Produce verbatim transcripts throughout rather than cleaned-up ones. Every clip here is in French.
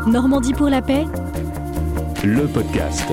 Normandie pour la paix, le podcast.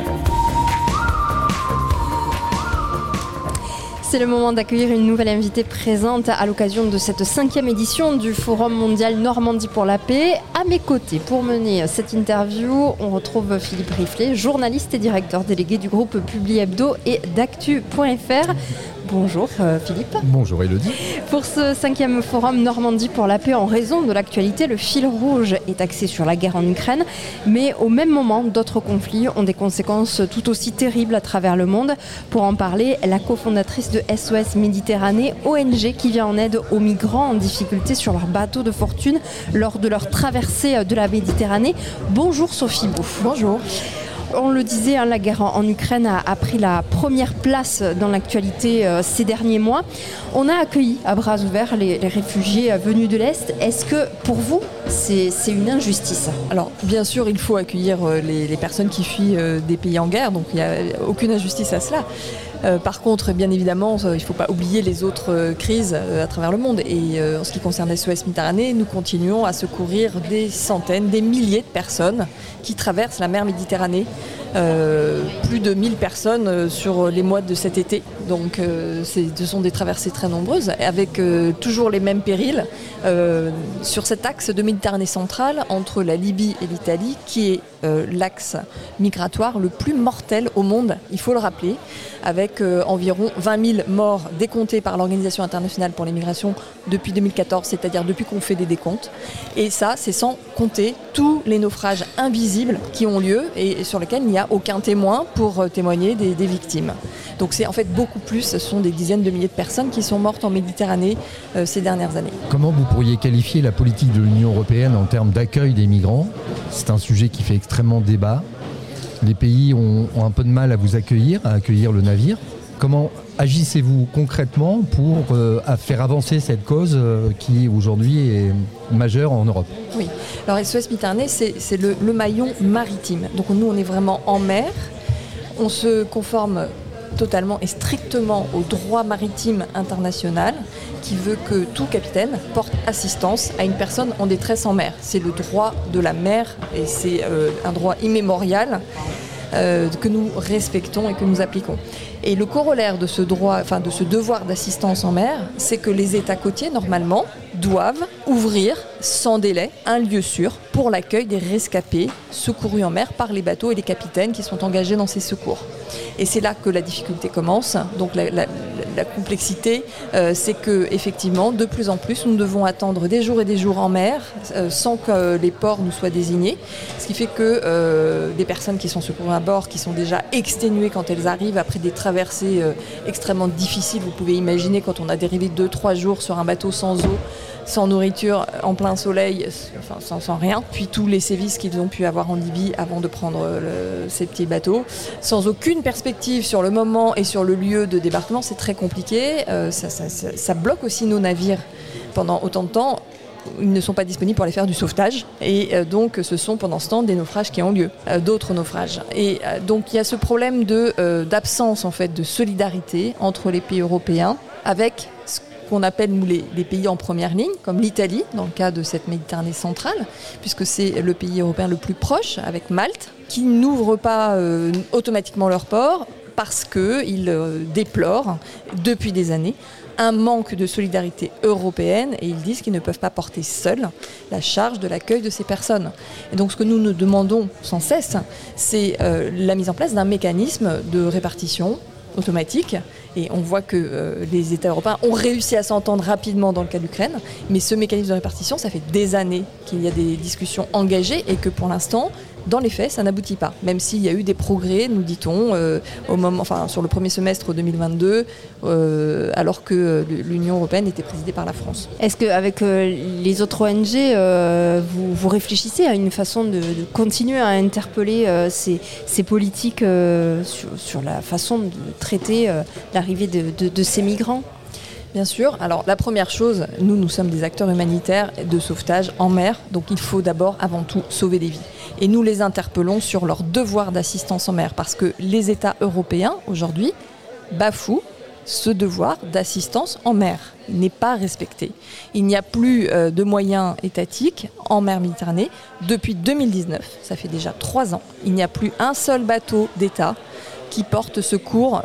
C'est le moment d'accueillir une nouvelle invitée présente à l'occasion de cette cinquième édition du Forum mondial Normandie pour la paix. À mes côtés, pour mener cette interview, on retrouve Philippe Riflet, journaliste et directeur délégué du groupe Publi Hebdo et d'actu point f r. Bonjour euh, Philippe. Bonjour Élodie. Pour ce cinquième forum Normandie pour la paix, en raison de l'actualité, le fil rouge est axé sur la guerre en Ukraine. Mais au même moment, d'autres conflits ont des conséquences tout aussi terribles à travers le monde. Pour en parler, la cofondatrice de S O S Méditerranée, O N G qui vient en aide aux migrants en difficulté sur leur bateau de fortune lors de leur traversée de la Méditerranée. Bonjour Sophie Bouf. Bonjour. On le disait, hein, la guerre en Ukraine a, a pris la première place dans l'actualité euh, ces derniers mois. On a accueilli à bras ouverts les, les réfugiés venus de l'Est. Est-ce que pour vous, c'est, c'est une injustice ? Alors, bien sûr, il faut accueillir les, les personnes qui fuient euh, des pays en guerre, donc il n'y a aucune injustice à cela. Euh, par contre, bien évidemment, il ne faut pas oublier les autres euh, crises euh, à travers le monde. Et euh, en ce qui concerne S O S Méditerranée, nous continuons à secourir des centaines, des milliers de personnes qui traversent la mer Méditerranée. Euh, plus de mille personnes euh, sur les mois de cet été. Donc euh, c'est, ce sont des traversées très nombreuses, avec euh, toujours les mêmes périls euh, sur cet axe de Méditerranée centrale entre la Libye et l'Italie, qui est euh, l'axe migratoire le plus mortel au monde, il faut le rappeler, avec euh, environ vingt mille morts décomptés par l'Organisation internationale pour les migrations depuis deux mille quatorze, c'est-à-dire depuis qu'on fait des décomptes. Et ça, c'est sans compter tous les naufrages invisibles qui ont lieu et sur lesquels il n'y a aucun témoin pour témoigner des, des victimes. Donc c'est en fait beaucoup plus, ce sont des dizaines de milliers de personnes qui sont mortes en Méditerranée euh, ces dernières années. Comment vous pourriez qualifier la politique de l'Union européenne en termes d'accueil des migrants ? C'est un sujet qui fait extrêmement débat. Les pays ont, ont un peu de mal à vous accueillir, à accueillir le navire. Comment agissez-vous concrètement pour euh, à faire avancer cette cause euh, qui aujourd'hui est majeure en Europe ? Oui, alors S O S Méditerranée, c'est, c'est le, le maillon maritime. Donc nous, on est vraiment en mer. On se conforme totalement et strictement au droit maritime international qui veut que tout capitaine porte assistance à une personne en détresse en mer. C'est le droit de la mer et c'est euh, un droit immémorial euh, que nous respectons et que nous appliquons. Et le corollaire de ce droit, enfin de ce devoir d'assistance en mer, c'est que les États côtiers, normalement, doivent ouvrir sans délai un lieu sûr pour l'accueil des rescapés secourus en mer par les bateaux et les capitaines qui sont engagés dans ces secours. Et c'est là que la difficulté commence. Donc la, la, la complexité, euh, c'est que effectivement, de plus en plus, nous devons attendre des jours et des jours en mer euh, sans que les ports nous soient désignés. Ce qui fait que euh, des personnes qui sont secourues à bord, qui sont déjà exténuées quand elles arrivent après des traversées euh, extrêmement difficiles, vous pouvez imaginer quand on a dérivé deux trois jours sur un bateau sans eau, sans nourriture, en plein soleil, enfin, sans, sans rien, puis tous les sévices qu'ils ont pu avoir en Libye avant de prendre le, ces petits bateaux, sans aucune perspective sur le moment et sur le lieu de débarquement, c'est très compliqué. Euh, ça, ça, ça, ça bloque aussi nos navires pendant autant de temps. Ils ne sont pas disponibles pour aller faire du sauvetage et euh, donc ce sont pendant ce temps des naufrages qui ont lieu, euh, d'autres naufrages. Et euh, donc il y a ce problème de, euh, d'absence en fait de solidarité entre les pays européens avec ce qu'on appelle nous les, les pays en première ligne, comme l'Italie, dans le cas de cette Méditerranée centrale, puisque c'est le pays européen le plus proche, avec Malte, qui n'ouvre pas euh, automatiquement leurs ports parce qu'ils euh, déplorent depuis des années un manque de solidarité européenne et ils disent qu'ils ne peuvent pas porter seuls la charge de l'accueil de ces personnes. Et donc ce que nous nous demandons sans cesse, c'est euh, la mise en place d'un mécanisme de répartition automatique. Et on voit que euh, les États européens ont réussi à s'entendre rapidement dans le cas de l'Ukraine, mais ce mécanisme de répartition, ça fait des années qu'il y a des discussions engagées et que pour l'instant, dans les faits, ça n'aboutit pas. Même s'il y a eu des progrès, nous dit-on, euh, au moment, enfin, sur le premier semestre deux mille vingt-deux, euh, alors que l'Union européenne était présidée par la France. Est-ce qu'avec euh, les autres O N G, euh, vous, vous réfléchissez à une façon de, de continuer à interpeller euh, ces, ces politiques euh, sur, sur la façon de traiter euh, l'arrivée de, de, de ces migrants ? Bien sûr. Alors la première chose, nous, nous sommes des acteurs humanitaires de sauvetage en mer, donc il faut d'abord, avant tout, sauver des vies. Et nous les interpellons sur leur devoir d'assistance en mer, parce que les États européens, aujourd'hui, bafouent ce devoir d'assistance en mer n'est pas respecté. Il n'y a plus euh, de moyens étatiques en mer Méditerranée depuis deux mille dix-neuf, ça fait déjà trois ans. Il n'y a plus un seul bateau d'État qui porte secours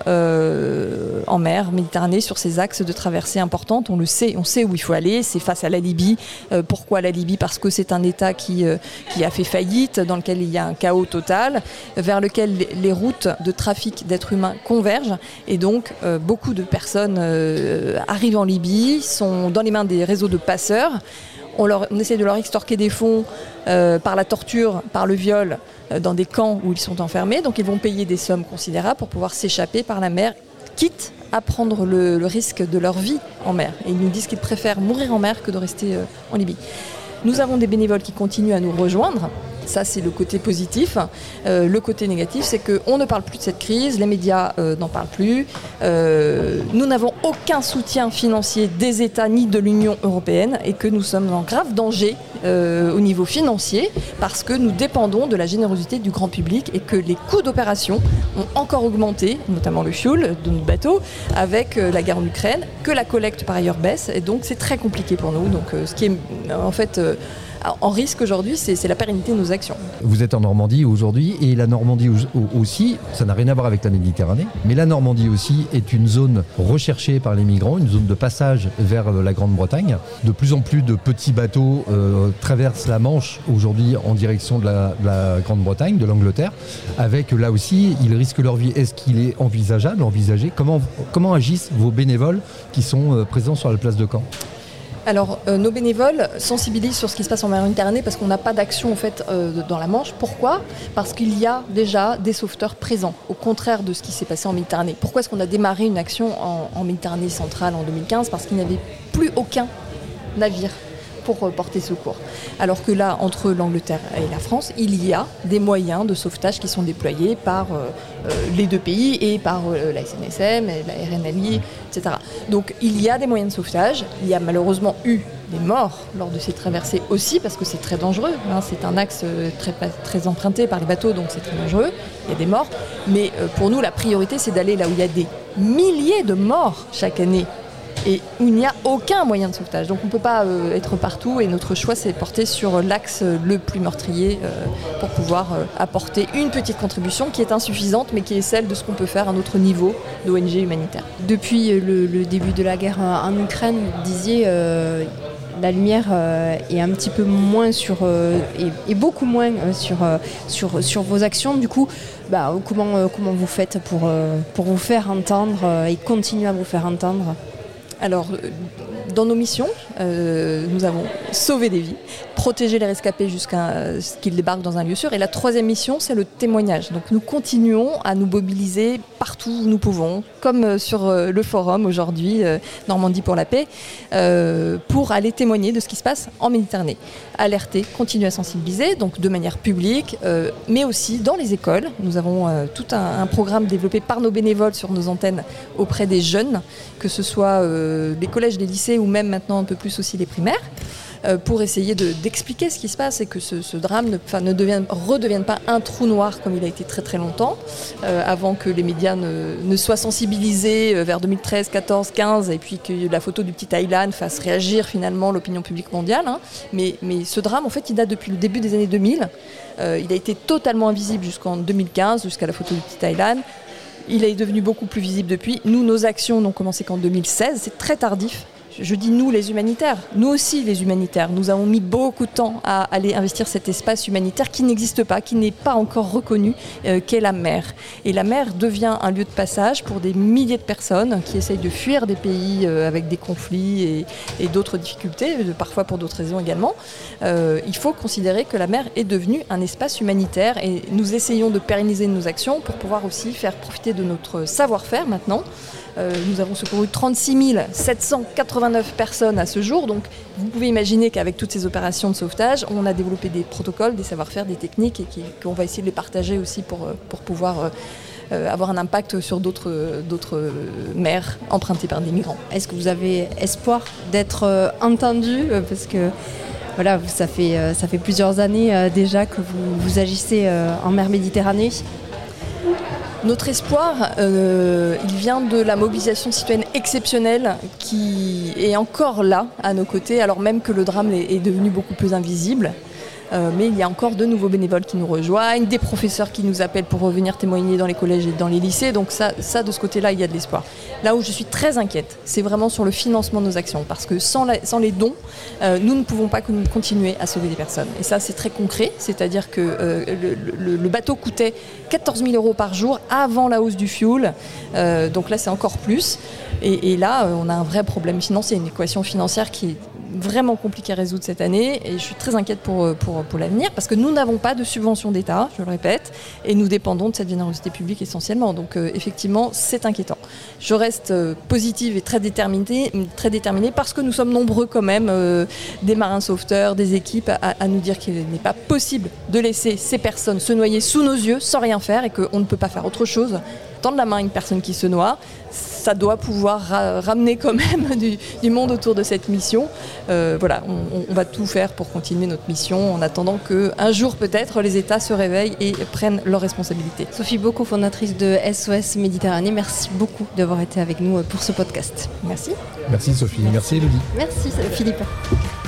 euh, en mer Méditerranée sur ces axes de traversée importantes. On le sait, on sait où il faut aller, c'est face à la Libye. Euh, pourquoi la Libye ? Parce que c'est un État qui, euh, qui a fait faillite, dans lequel il y a un chaos total, vers lequel les, les routes de trafic d'êtres humains convergent. Et donc, euh, beaucoup de personnes euh, arrivent en Libye, sont dans les mains des réseaux de passeurs. On, leur, on essaie de leur extorquer des fonds euh, par la torture, par le viol, euh, dans des camps où ils sont enfermés. Donc ils vont payer des sommes considérables pour pouvoir s'échapper par la mer, quitte à prendre le, le risque de leur vie en mer. Et ils nous disent qu'ils préfèrent mourir en mer que de rester euh, en Libye. Nous avons des bénévoles qui continuent à nous rejoindre. Ça, c'est le côté positif. Euh, le côté négatif, c'est qu'on ne parle plus de cette crise, les médias euh, n'en parlent plus. Euh, nous n'avons aucun soutien financier des États ni de l'Union européenne et que nous sommes en grave danger euh, au niveau financier parce que nous dépendons de la générosité du grand public et que les coûts d'opération ont encore augmenté, notamment le fuel de notre bateau, avec euh, la guerre en Ukraine, que la collecte par ailleurs baisse. Et donc, c'est très compliqué pour nous. Donc, euh, ce qui est en fait... Euh, en risque aujourd'hui, c'est, c'est la pérennité de nos actions. Vous êtes en Normandie aujourd'hui et la Normandie aussi, ça n'a rien à voir avec la Méditerranée, mais la Normandie aussi est une zone recherchée par les migrants, une zone de passage vers la Grande-Bretagne. De plus en plus de petits bateaux euh, traversent la Manche aujourd'hui en direction de la, de la Grande-Bretagne, de l'Angleterre, avec là aussi, ils risquent leur vie. Est-ce qu'il est envisageable, envisagé, comment, comment agissent vos bénévoles qui sont euh, présents sur la place de Caen ? Alors, euh, nos bénévoles sensibilisent sur ce qui se passe en mer Méditerranée parce qu'on n'a pas d'action en fait euh, dans la Manche. Pourquoi ? Parce qu'il y a déjà des sauveteurs présents, au contraire de ce qui s'est passé en Méditerranée. Pourquoi est-ce qu'on a démarré une action en, en Méditerranée centrale en deux mille quinze ? Parce qu'il n'y avait plus aucun navire pour euh, porter secours. Alors que là, entre l'Angleterre et la France, il y a des moyens de sauvetage qui sont déployés par euh, euh, les deux pays et par euh, la S N S M, la R N L I, et cetera. Donc il y a des moyens de sauvetage. Il y a malheureusement eu des morts lors de ces traversées aussi, parce que c'est très dangereux. Hein. C'est un axe très, très emprunté par les bateaux, donc c'est très dangereux. Il y a des morts. Mais euh, pour nous, la priorité, c'est d'aller là où il y a des milliers de morts chaque année et où il n'y a aucun moyen de sauvetage. Donc on ne peut pas euh, être partout et notre choix c'est de porter sur l'axe le plus meurtrier euh, pour pouvoir euh, apporter une petite contribution qui est insuffisante mais qui est celle de ce qu'on peut faire à notre niveau d'O N G humanitaire. Depuis le, le début de la guerre en Ukraine, vous disiez euh, la lumière euh, est un petit peu moins sur euh, et, et beaucoup moins euh, sur, euh, sur, sur vos actions. Du coup, bah, comment, euh, comment vous faites pour, euh, pour vous faire entendre euh, et continuer à vous faire entendre ? Alors, dans nos missions, euh, nous avons sauvé des vies, protégé les rescapés jusqu'à ce qu'ils débarquent dans un lieu sûr. Et la troisième mission, c'est le témoignage. Donc nous continuons à nous mobiliser partout où nous pouvons, comme sur le forum aujourd'hui, euh, Normandie pour la paix, euh, pour aller témoigner de ce qui se passe en Méditerranée. Alerter, continuer à sensibiliser, donc de manière publique, euh, mais aussi dans les écoles. Nous avons euh, tout un, un programme développé par nos bénévoles sur nos antennes auprès des jeunes, que ce soit euh, les collèges, les lycées ou même maintenant un peu plus aussi les primaires, euh, pour essayer de, d'expliquer ce qui se passe et que ce, ce drame ne, ne devienne, redevienne pas un trou noir comme il a été très très longtemps, euh, avant que les médias ne, ne soient sensibilisés vers deux mille treize, quatorze, quinze et puis que la photo du petit Aylan fasse réagir finalement l'opinion publique mondiale. Hein. Mais, mais ce drame, en fait, il date depuis le début des années deux mille. Euh, il a été totalement invisible jusqu'en deux mille quinze, jusqu'à la photo du petit Aylan. Il est devenu beaucoup plus visible depuis. Nous, nos actions n'ont commencé qu'en deux mille seize. C'est très tardif. Je dis nous, les humanitaires. Nous aussi, les humanitaires. Nous avons mis beaucoup de temps à aller investir cet espace humanitaire qui n'existe pas, qui n'est pas encore reconnu, euh, qu'est la mer. Et la mer devient un lieu de passage pour des milliers de personnes qui essayent de fuir des pays euh, avec des conflits et, et d'autres difficultés, parfois pour d'autres raisons également. Euh, il faut considérer que la mer est devenue un espace humanitaire et nous essayons de pérenniser nos actions pour pouvoir aussi faire profiter de notre savoir-faire maintenant. Euh, nous avons secouru trente-six mille sept cent quatre-vingt-neuf personnes à ce jour, donc vous pouvez imaginer qu'avec toutes ces opérations de sauvetage, on a développé des protocoles, des savoir-faire, des techniques et qu'on va essayer de les partager aussi pour, pour pouvoir euh, avoir un impact sur d'autres, d'autres mers empruntées par des migrants. Est-ce que vous avez espoir d'être euh, entendu euh, parce que voilà, ça fait, euh, ça fait plusieurs années euh, déjà que vous, vous agissez euh, en mer Méditerranée. Notre espoir, euh, il vient de la mobilisation citoyenne exceptionnelle qui est encore là, à nos côtés, alors même que le drame est, est devenu beaucoup plus invisible. Euh, mais il y a encore de nouveaux bénévoles qui nous rejoignent, des professeurs qui nous appellent pour revenir témoigner dans les collèges et dans les lycées. Donc ça, ça de ce côté-là, il y a de l'espoir. Là où je suis très inquiète, c'est vraiment sur le financement de nos actions. Parce que sans, la, sans les dons, euh, nous ne pouvons pas continuer à sauver des personnes. Et ça, c'est très concret. C'est-à-dire que euh, le, le, le bateau coûtait quatorze mille euros par jour avant la hausse du fioul. Euh, donc là, c'est encore plus. Et, et là, on a un vrai problème financier, une équation financière qui est vraiment compliqué à résoudre cette année et je suis très inquiète pour, pour, pour l'avenir parce que nous n'avons pas de subvention d'État, je le répète, et nous dépendons de cette générosité publique essentiellement. Donc euh, effectivement, c'est inquiétant. Je reste euh, positive et très déterminée, très déterminée parce que nous sommes nombreux quand même, euh, des marins sauveteurs, des équipes, à, à nous dire qu'il n'est pas possible de laisser ces personnes se noyer sous nos yeux sans rien faire et qu'on ne peut pas faire autre chose. Tendre la main à une personne qui se noie, ça doit pouvoir ra- ramener quand même du, du monde autour de cette mission. Euh, voilà, on, on va tout faire pour continuer notre mission en attendant qu'un jour peut-être les États se réveillent et prennent leurs responsabilités. Sophie Bocco, fondatrice de S O S Méditerranée, merci beaucoup d'avoir été avec nous pour ce podcast. Merci. Merci Sophie, merci Élodie. Merci Philippe.